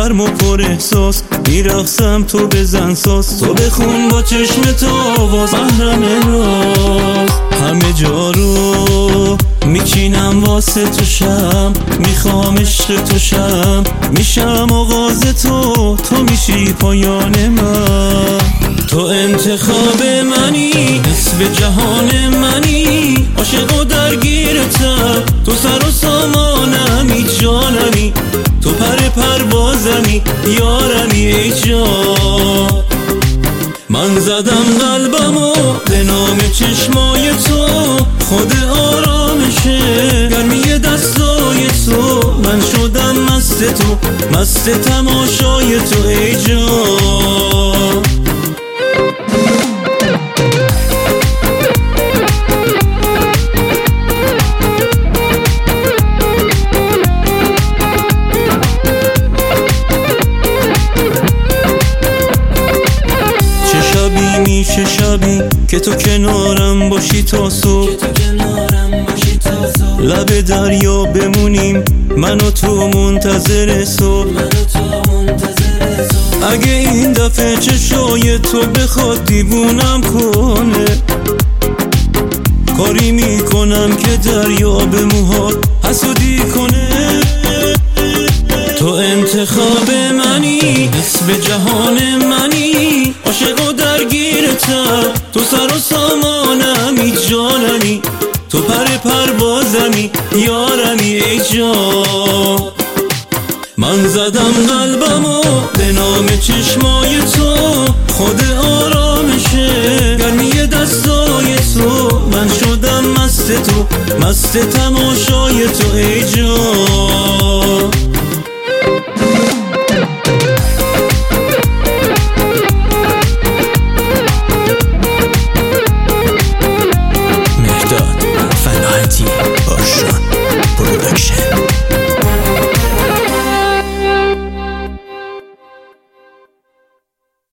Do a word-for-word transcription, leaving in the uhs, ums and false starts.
گرم و پر احساس، میرقصم تو بزن ساز، تو بخون با چشم تو آواز، محرم راز. همه جا رو میچینم واسه تو شم، میخوام عشق تو شم، میشم آغاز تو، تو میشی پایان من. تو انتخاب منی، نصف جهان منی، عاشق و درگیرتم، تو سر و سامانمی، جانمی، تو پر پروازمی، یارمی ای جان. من زدم قلبمو به نام چشمای تو، خود آرامشه گرمی دستای تو، من شدم مست تو، مست تماشای تو ای جان. میشه شبی که تو کنارم باشی تا صبح، لب دریا بمونیم من و تو منتظر صبح. اگه این دفعه چشای تو بخواد دیوونم کنه، کاری میکنم که دریا به موهات حسودی کنه. تو انتخاب منی، نصف جهان منی، عاشق و درگیرتم، تو سر و سامانمی، جانمی، تو پر پروازمی، یارمی ای جان. من زدم قلبمو به نام چشمای تو، خود آرامشه گرمی دستای تو، من شدم مست تو، مست تماشای تو ای جان.